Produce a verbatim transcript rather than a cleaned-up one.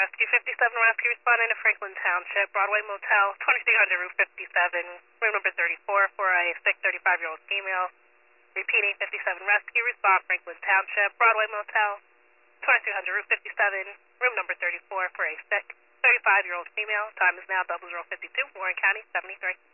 Rescue fifty-seven Rescue responding to Franklin Township, Broadway Motel, twenty-three hundred Route fifty-seven, room number thirty-four for a sick thirty-five-year-old female. Repeating, fifty-seven Rescue, respond Franklin Township, Broadway Motel, twenty-three hundred Route fifty-seven, room number thirty-four for a sick thirty-five-year-old female. Time is now double zero fifty-two, Warren County, seventy-three.